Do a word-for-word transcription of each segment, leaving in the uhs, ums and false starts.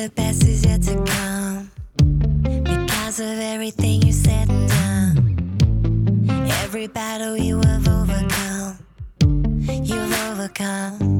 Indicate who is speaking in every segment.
Speaker 1: the best is yet to come. Because of everything you said and done, every battle you have overcome, you've overcome.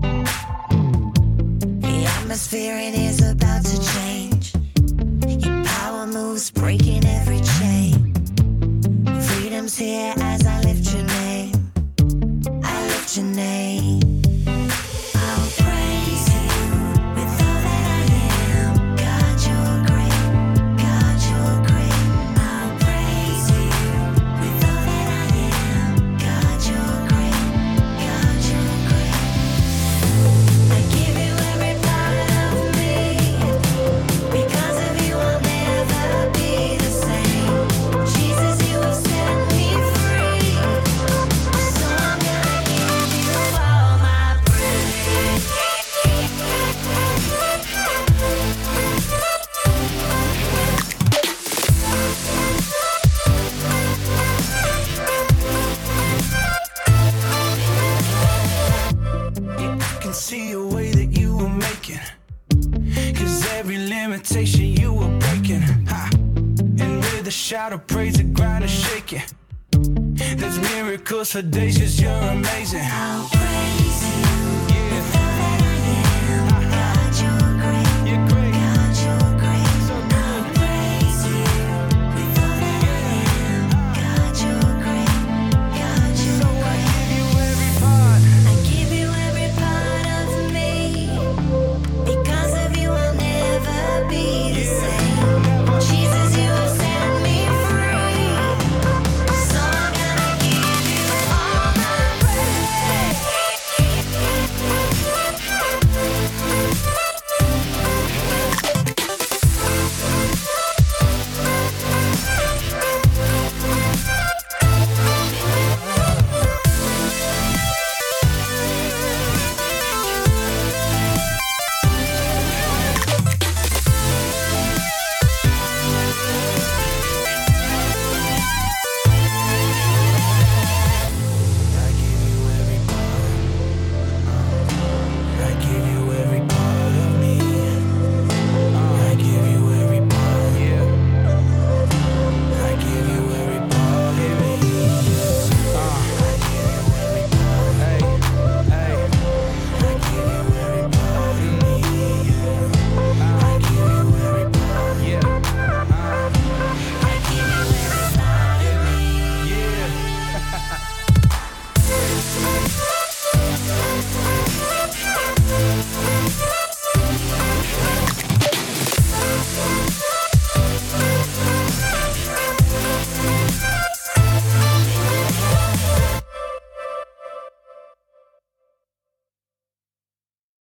Speaker 1: The atmosphere in here's about to change. Your power moves, breaking every chain. Freedom's here as I lift your name. I lift your name. I'll praise you with all that I am. God, you're great. God, you're great. I'll praise you with all that I am. God, you're great. God, you're great. I give you every part of me. Because of you, I'll never be the same. Jesus, you have set me free. So I'm gonna give you all my praise.
Speaker 2: I can see a way that you were making, 'cause every limitation you were breaking, ha. And with a shout of praise, the ground is shaking. There's miracles for days, 'cause you're amazing.
Speaker 1: I'll praise you